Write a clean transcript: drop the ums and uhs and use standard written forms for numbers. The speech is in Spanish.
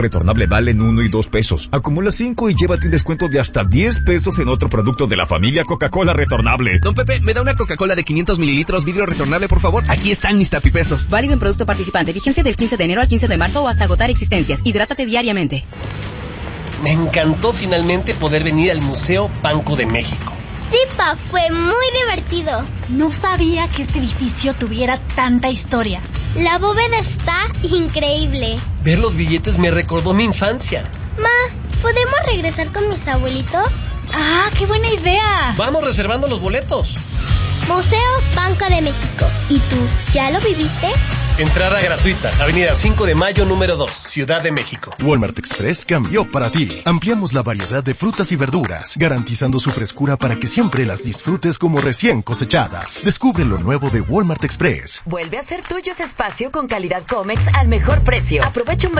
retornable valen 1 y 2 pesos. Acumula 5 y llévate un descuento de hasta 10 pesos en otro producto de la familia Coca-Cola retornable. Don Pepe, ¿me da una Coca-Cola de 500 mililitros vidrio retornable, por favor? Aquí están mis tapipesos. Válido en producto participante. Vigencia del 15 de enero al 15 de marzo o hasta agotar existencias. Hidrátate diariamente. Me encantó finalmente poder venir al Museo Banco de México. Sí, Pa, fue muy divertido. No sabía que este edificio tuviera tanta historia. La bóveda está increíble. Ver los billetes me recordó mi infancia. Ma, ¿podemos regresar con mis abuelitos? ¡Ah, qué buena idea! Vamos reservando los boletos. Museo Banco de México. ¿Y tú, ya lo viviste? Entrada gratuita. Avenida 5 de Mayo, número 2, Ciudad de México. Walmart Express cambió para ti. Ampliamos la variedad de frutas y verduras, garantizando su frescura para que siempre las disfrutes como recién cosechadas. Descubre lo nuevo de Walmart Express. Vuelve a ser tuyo ese espacio con calidad Comex al mejor precio. Aprovecha un